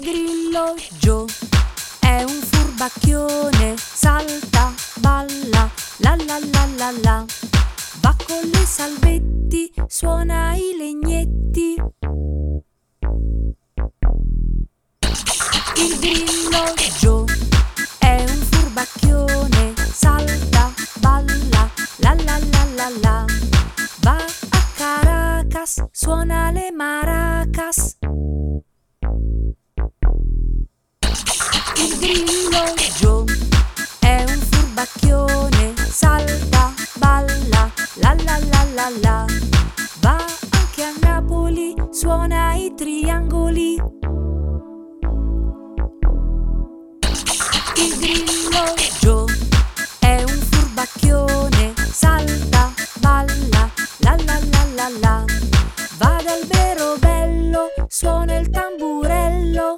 Il grillo Joe è un furbacchione, salta, balla, la la la la la. Va con le salvetti, suona i legnetti. Il grillo Joe è un furbacchione, salta, balla, la la la la la. Va a Caracas, suona le maracas. Il grillo Joe è un furbacchione, salta, balla, la la la la la. Va anche a Napoli, suona i triangoli. Il grillo Joe è un furbacchione, salta, balla, la la la la la. Va dal Vero Bello, suona il tamburello.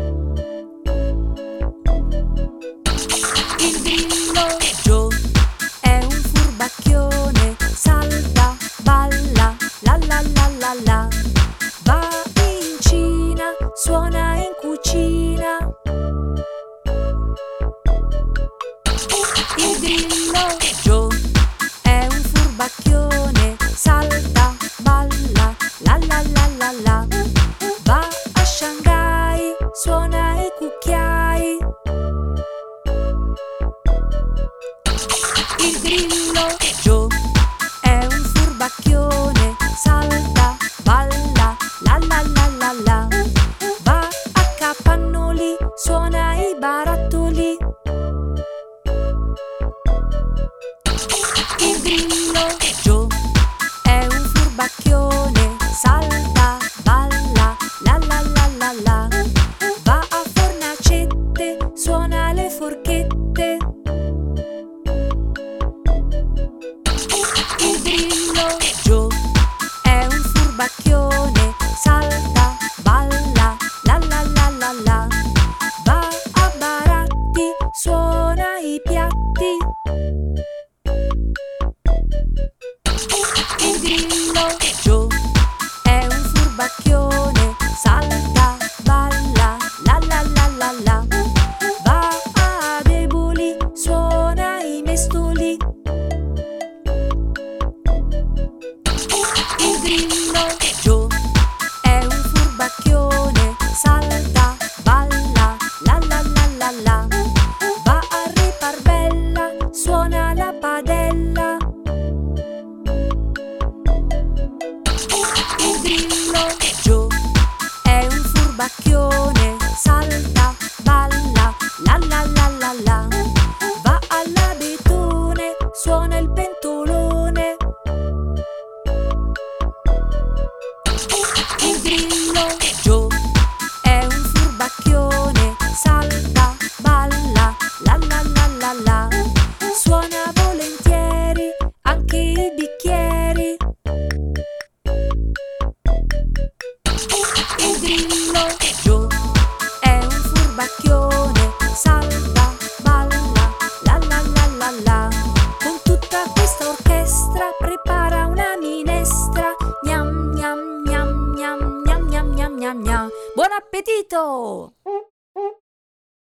Il grillo Joe è un furbacchione, salta, balla, la la la la la. Va in Cina, suona in cucina. Il grillo Joe è un furbacchione, salta, balla, la la la la la. Va a Shanghai, suona i cucchiai. Il grillo Joe è un furbacchione, salta, balla, la la la la la. Va a Capannoli, suona i barattoli. Il grillo Joe è un furbacchione, salta, balla, la la la la la. Va a Fornacette, suona le forchette. Il grillo Joe è un furbacchione, salta, balla, la la la la la. Va a Baratti, suona i piatti. Il grillo Joe è un furbacchione, salta, balla, la la la la la. Va a Eboli, suona i mestoli. Il grillo Joe è un furbacchione, salta, balla, la la la la la. Va a Riparbella, suona la padella. Il grillo Joe è un furbacchione, salta, balla, la la la la la. Va all'Abetone, suona il pentolone. Il grillo Joe è un furbacchione, salta, balla, la la la la la. Suona volentieri anche i bicchieri. Il grillo Joe è un furbacchione, salta, balla, la la la la la. Con tutta questa orchestra prepara una minestra. Gnam gnam gnam gnam gnam gnam gnam gnam gnam. Buon appetito!